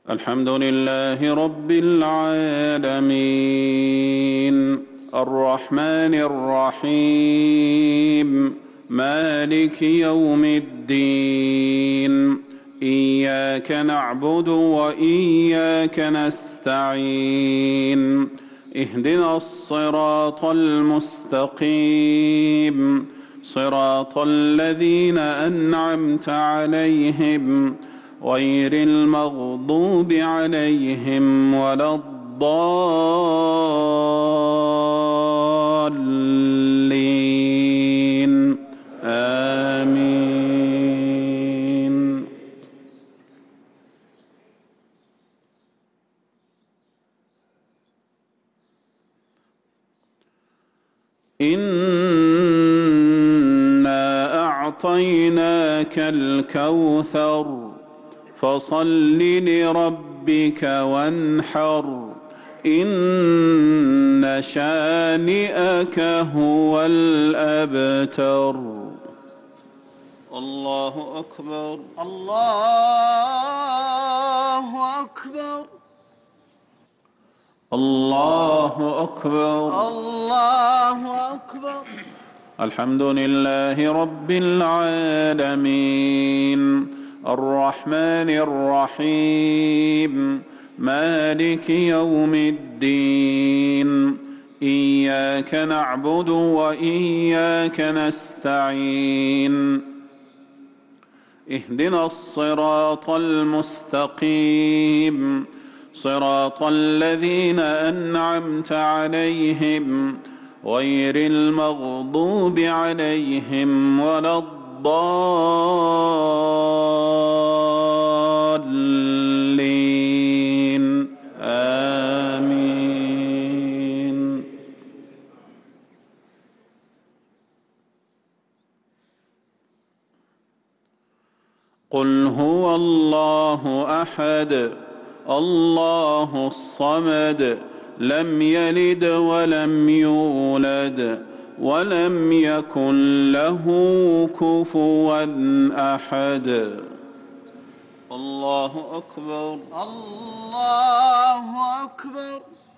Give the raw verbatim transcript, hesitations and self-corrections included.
الحمد لله رب العالمين الرحمن الرحيم مالك يوم الدين إياك نعبد وإياك نستعين اهدنا الصراط المستقيم صراط الذين أنعمت عليهم غير المغضوب عليهم ولا الضالين آمين. إنا أعطيناك الكوثر فصل لربك وانحر إن شانئك هو الأبتر. الله أكبر الله أكبر الله أكبر الله أكبر. الحمد لله رب العالمين الرحمن الرحيم مالك يوم الدين إياك نعبد وإياك نستعين اهدنا الصراط المستقيم صراط الذين أنعمت عليهم غير المغضوب عليهم ولا الضالين آمين. قل هو الله أحد الله الصمد لم يلد ولم يولد ولم يكن له كفوا أحد. الله أكبر الله أكبر.